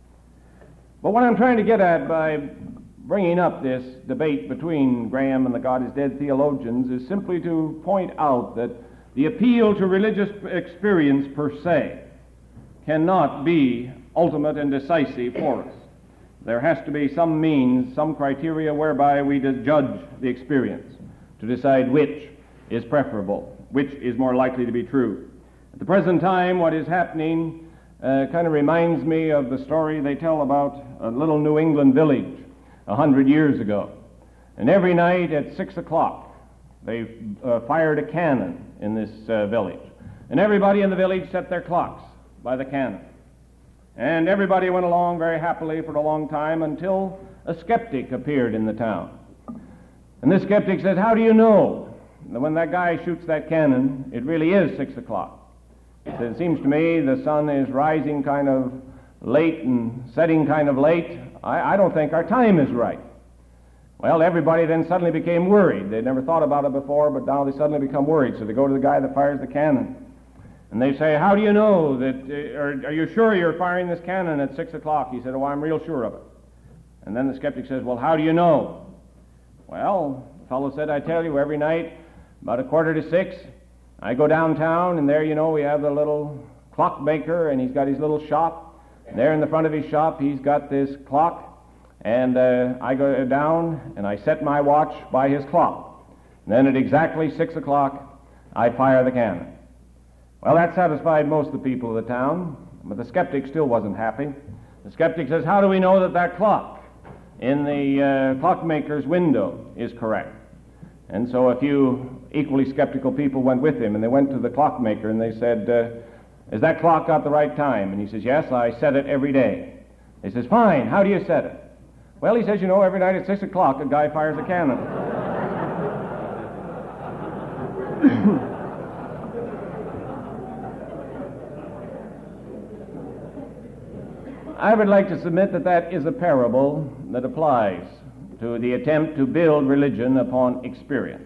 But what I'm trying to get at by bringing up this debate between Graham and the God is dead theologians is simply to point out that the appeal to religious experience per se cannot be ultimate and decisive for us. There has to be some means, some criteria whereby we judge the experience to decide which is preferable, which is more likely to be true. At the present time, what is happening kind of reminds me of the story they tell about a little New England village 100 years ago. And every night at 6 o'clock, they fired a cannon in this village. And everybody in the village set their clocks by the cannon. And everybody went along very happily for a long time until a skeptic appeared in the town. And this skeptic said, how do you know that when that guy shoots that cannon, it really is 6 o'clock? He said, it seems to me the sun is rising kind of late and setting kind of late. I don't think our time is right. Well, everybody then suddenly became worried. They'd never thought about it before, but now they suddenly become worried. So they go to the guy that fires the cannon. And they say, how do you know that, are you sure you're firing this cannon at 6 o'clock? He said, oh, I'm real sure of it. And then the skeptic says, well, how do you know? Well, the fellow said, I tell you, every night, about 5:45, I go downtown, and there, we have the little clock maker, and he's got his little shop. And there in the front of his shop, he's got this clock, and I go down, and I set my watch by his clock. And then at exactly 6 o'clock, I fire the cannon. Well, that satisfied most of the people of the town. But the skeptic still wasn't happy. The skeptic says, how do we know that that clock in the clockmaker's window is correct? And so a few equally skeptical people went with him, and they went to the clockmaker and they said, has that clock got the right time? And he says, yes, I set it every day. He says, fine, how do you set it? Well, he says, you know, every night at 6 o'clock a guy fires a cannon. I would like to submit that that is a parable that applies to the attempt to build religion upon experience.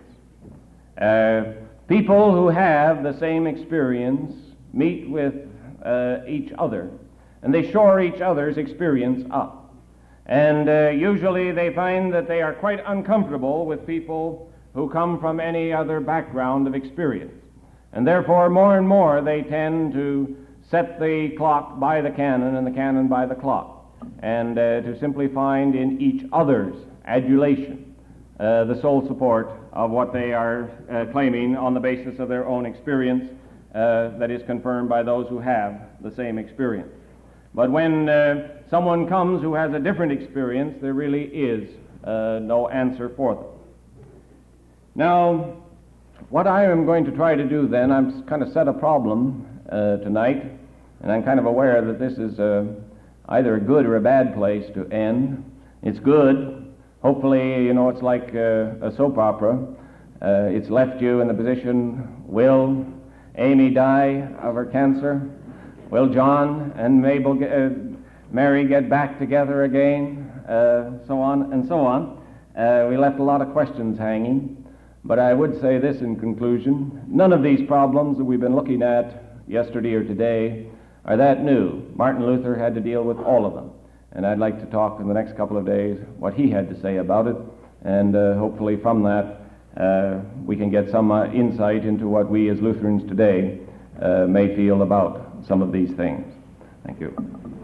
People who have the same experience meet with each other, and they shore each other's experience up. And usually they find that they are quite uncomfortable with people who come from any other background of experience. And therefore, more and more, they tend to set the clock by the canon and the canon by the clock, and to simply find in each other's adulation the sole support of what they are claiming on the basis of their own experience that is confirmed by those who have the same experience. But when someone comes who has a different experience, there really is no answer for them. Now, what I am going to try to do then, I'm kind of set a problem tonight, and I'm kind of aware that this is either a good or a bad place to end. It's good. Hopefully, you know, it's like a soap opera. It's left you in the position, will Amy die of her cancer? Will John and Mary get back together again? So on and so on. We left a lot of questions hanging. But I would say this in conclusion: none of these problems that we've been looking at yesterday or today are that new. Martin Luther had to deal with all of them. And I'd like to talk in the next couple of days what he had to say about it. And hopefully from that we can get some insight into what we as Lutherans today may feel about some of these things. Thank you.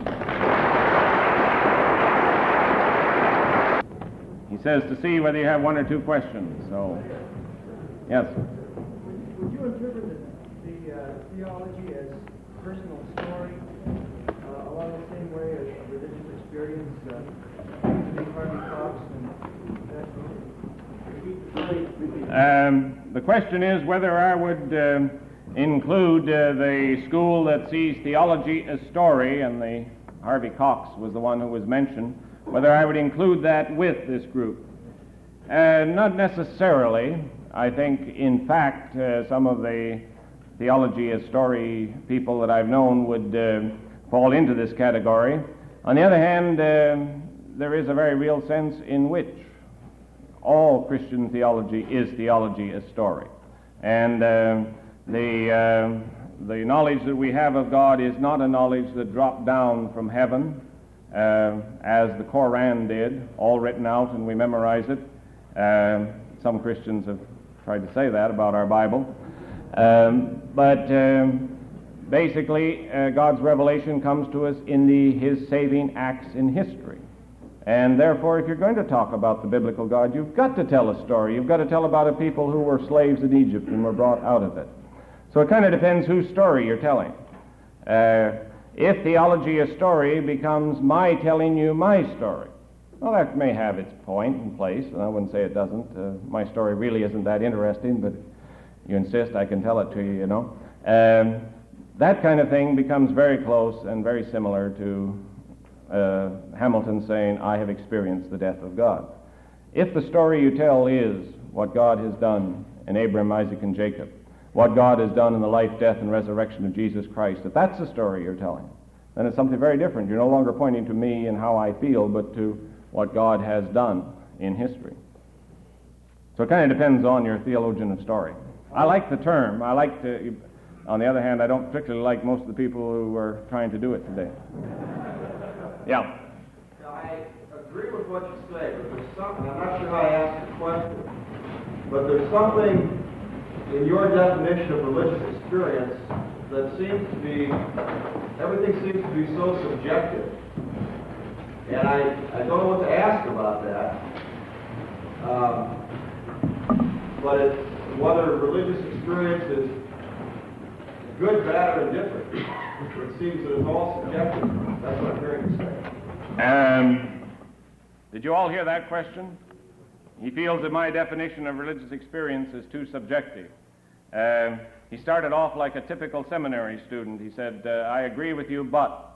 He says to see whether you have one or two questions. So, yes. Would you interpret the theology as personal story along the same way as religious experience? Harvey Cox and that the question is whether I would include the school that sees theology as story, and the Harvey Cox was the one who was mentioned, whether I would include that with this group. Not necessarily. I think, in fact, some of the theology as story people that I've known would fall into this category. On the other hand, there is a very real sense in which all Christian theology is theology as story. And the knowledge that we have of God is not a knowledge that dropped down from heaven, as the Koran did, all written out and we memorize it. Some Christians have tried to say that about our Bible. But basically, God's revelation comes to us in His saving acts in history. And therefore, if you're going to talk about the biblical God, you've got to tell a story. You've got to tell about a people who were slaves in Egypt and were brought out of it. So it kind of depends whose story you're telling. If theology as story becomes my telling you my story, well, that may have its point and place, and I wouldn't say it doesn't. My story really isn't that interesting, but if you insist, I can tell it to you, you know. That kind of thing becomes very close and very similar to Hamilton saying, I have experienced the death of God. If the story you tell is what God has done in Abraham, Isaac, and Jacob, what God has done in the life, death, and resurrection of Jesus Christ, if that's the story you're telling, then it's something very different. You're no longer pointing to me and how I feel, but to what God has done in history. So it kind of depends on your theologian of story. I like the term. I like to, on the other hand, I don't particularly like most of the people who are trying to do it today. Yeah. Now, I agree with what you say, but there's something, I'm not sure how to ask the question, but there's something in your definition of religious experience that seems to be, everything seems to be so subjective. And I don't know what to ask about that. But it's whether religious experience is good, bad, or indifferent. It seems that it's all subjective. That's what I'm hearing you say. Did you all hear that question? He feels that my definition of religious experience is too subjective. He started off like a typical seminary student. He said, I agree with you, but.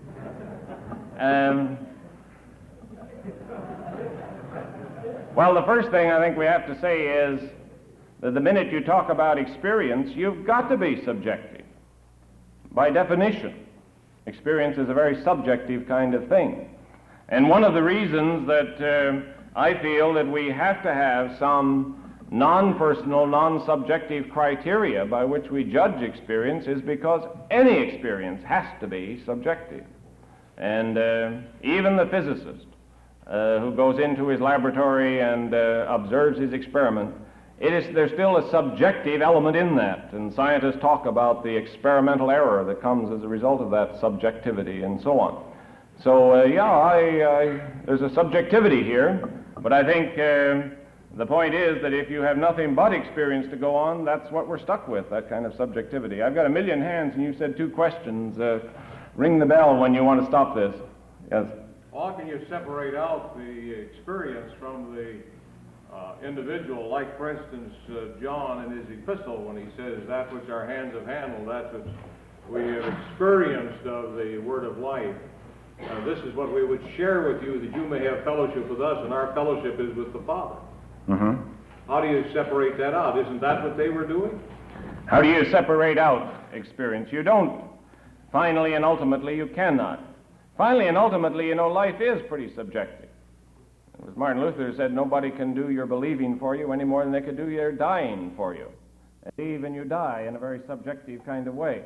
Well, the first thing I think we have to say is that the minute you talk about experience, you've got to be subjective. By definition, experience is a very subjective kind of thing. And one of the reasons that I feel that we have to have some non-personal, non-subjective criteria by which we judge experience is because any experience has to be subjective. And even the physicist who goes into his laboratory and observes his experiment, there's still a subjective element in that. And scientists talk about the experimental error that comes as a result of that subjectivity and so on. So, there's a subjectivity here, but I think the point is that if you have nothing but experience to go on, that's what we're stuck with, that kind of subjectivity. I've got a million hands, and you said 2 questions. Ring the bell when you want to stop this. Yes? How can you separate out the experience from the individual, like, for instance, John in his epistle, when he says, that which our hands have handled, that which we have experienced of the word of life, this is what we would share with you, that you may have fellowship with us, and our fellowship is with the Father. Mm-hmm. How do you separate that out? Isn't that what they were doing? How do you separate out experience? You don't. Finally and ultimately, you cannot. Finally and ultimately, life is pretty subjective. It was Martin Luther who said, nobody can do your believing for you any more than they could do your dying for you. And even you die in a very subjective kind of way.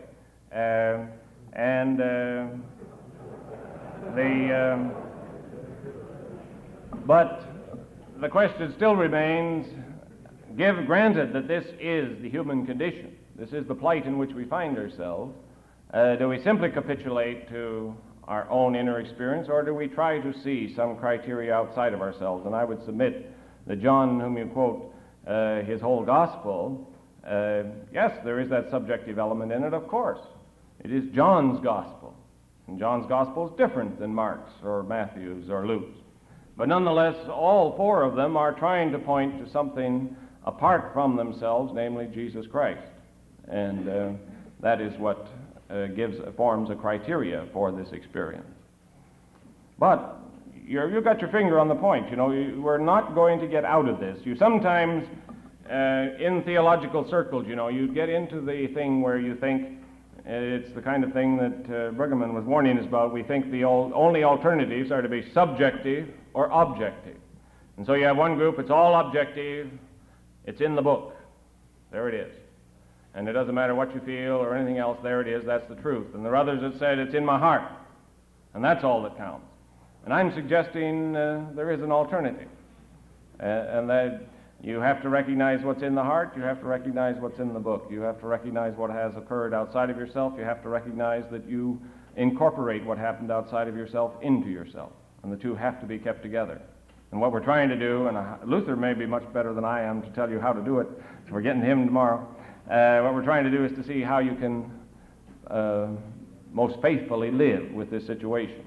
But the question still remains, granted that this is the human condition, this is the plight in which we find ourselves, do we simply capitulate to our own inner experience, or do we try to see some criteria outside of ourselves? And I would submit that John, whom you quote, his whole gospel, yes, there is that subjective element in it, of course. It is John's gospel. And John's gospel is different than Mark's or Matthew's or Luke's. But nonetheless, all 4 of them are trying to point to something apart from themselves, namely Jesus Christ. And that is what forms a criteria for this experience. But you've got your finger on the point. We're not going to get out of this. You sometimes, in theological circles, you get into the thing where you think it's the kind of thing that Brueggemann was warning us about. We think the only alternatives are to be subjective or objective. And so you have one group, it's all objective, it's in the book. There it is. And it doesn't matter what you feel or anything else, there it is, that's the truth. And there are others that said it's in my heart, and that's all that counts. And I'm suggesting there is an alternative, and that you have to recognize what's in the heart, you have to recognize what's in the book, you have to recognize what has occurred outside of yourself, you have to recognize that you incorporate what happened outside of yourself into yourself, and the two have to be kept together. And what we're trying to do, and Luther may be much better than I am to tell you how to do it, so we're getting to him tomorrow. What we're trying to do is to see how you can most faithfully live with this situation.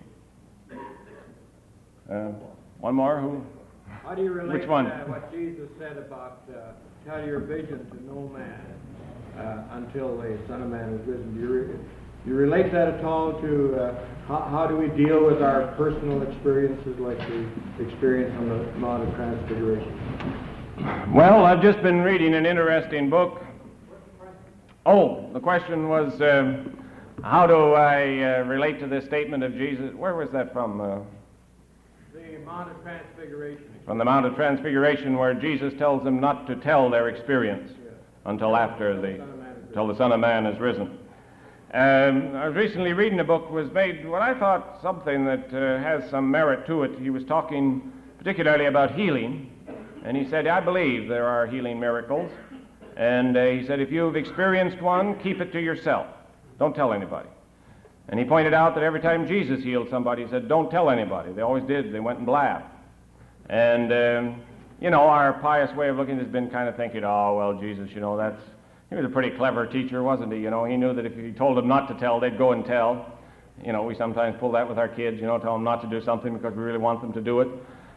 One more? Who? How do you relate Which one? What Jesus said about tell your vision to no man until the Son of Man is risen? Do you relate that at all to how do we deal with our personal experiences, like the experience on the Mount of Transfiguration? Well, I've just been reading an interesting book. Oh, the question was, how do I relate to this statement of Jesus? Where was that from? The Mount of Transfiguration. From the Mount of Transfiguration, where Jesus tells them not to tell their experience until the Son of Man is risen. I was recently reading a book was made, what I thought something that has some merit to it. He was talking particularly about healing, and he said, I believe there are healing miracles. And he said, if you've experienced one, keep it to yourself. Don't tell anybody. And he pointed out that every time Jesus healed somebody, he said, don't tell anybody. They always did. They went and blabbed. And, our pious way of looking has been kind of thinking, oh, well, Jesus, He was a pretty clever teacher, wasn't he? You know, he knew that if he told them not to tell, they'd go and tell. You know, we sometimes pull that with our kids, you know, tell them not to do something because we really want them to do it.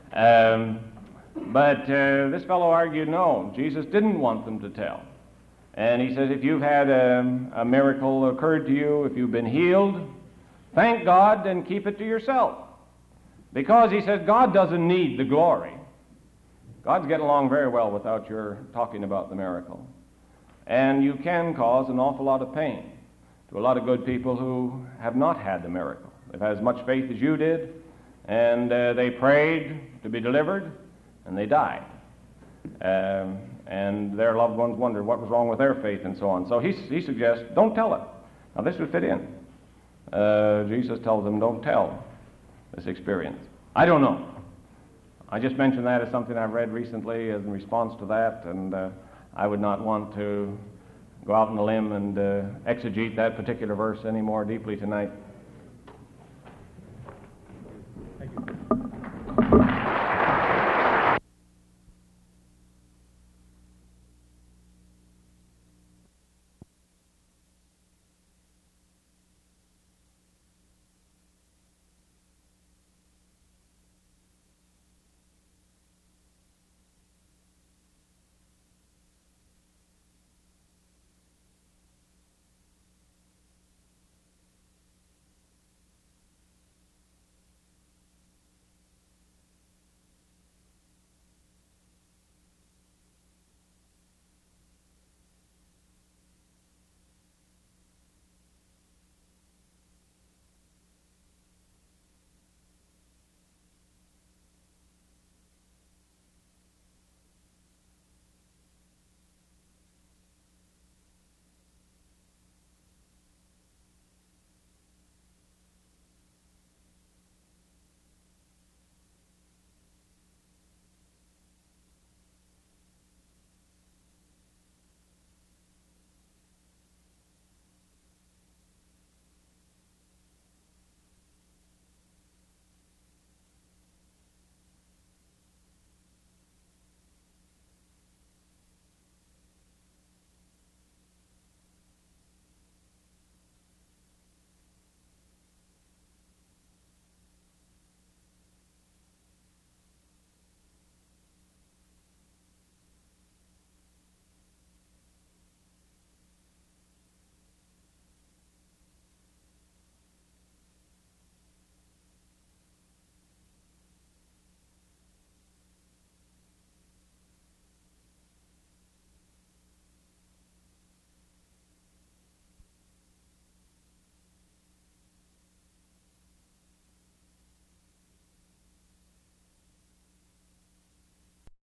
But this fellow argued, no, Jesus didn't want them to tell. And he says, if you've had a miracle occurred to you, if you've been healed, thank God and keep it to yourself. Because, he says, God doesn't need the glory. God's getting along very well without your talking about the miracle. And you can cause an awful lot of pain to a lot of good people who have not had the miracle. They've had as much faith as you did, and they prayed to be delivered, and they died. And their loved ones wondered what was wrong with their faith and so on. So he suggests, don't tell it. Now this would fit in. Jesus tells them, don't tell this experience. I don't know. I just mentioned that as something I've read recently as in response to that, and I would not want to go out on a limb and exegete that particular verse any more deeply tonight.